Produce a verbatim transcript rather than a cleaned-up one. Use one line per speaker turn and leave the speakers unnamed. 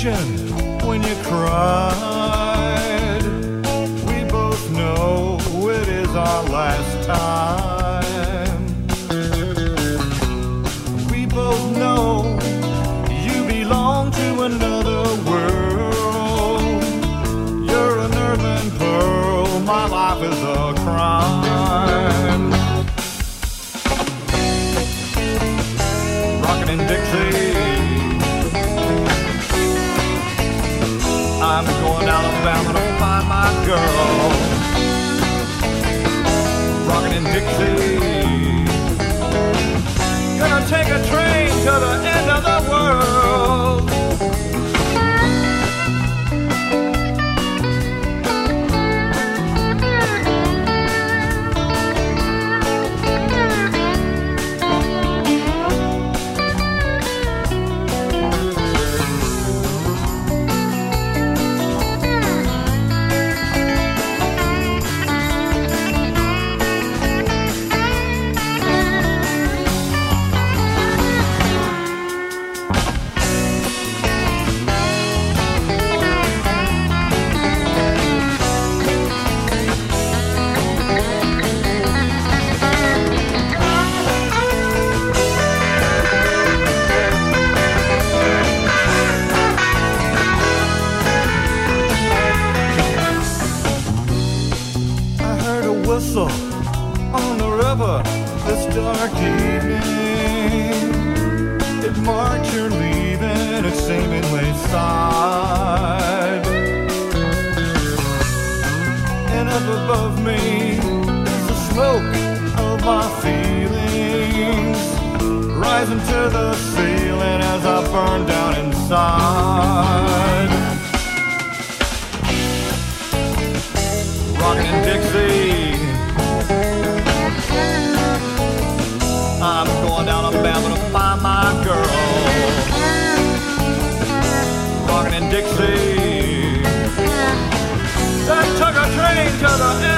ocean when you cried. We both know it is our last time. We both know you belong to another world. You're an earthen pearl, my life is a crime. Rockin' in Dixie, I'm going to Alabama to find my girl. Rockin' in Dixie, gonna take a train to the end of the world. Whistle on the river this dark evening. It marked your leaving at Seemingly side. And up above me is the smoke of my feelings, rising to the ceiling as I burn down inside. Rockin' in Dixie, I'm going down to Alabama to find my girl. Rockin' in Dixie, that took a train to the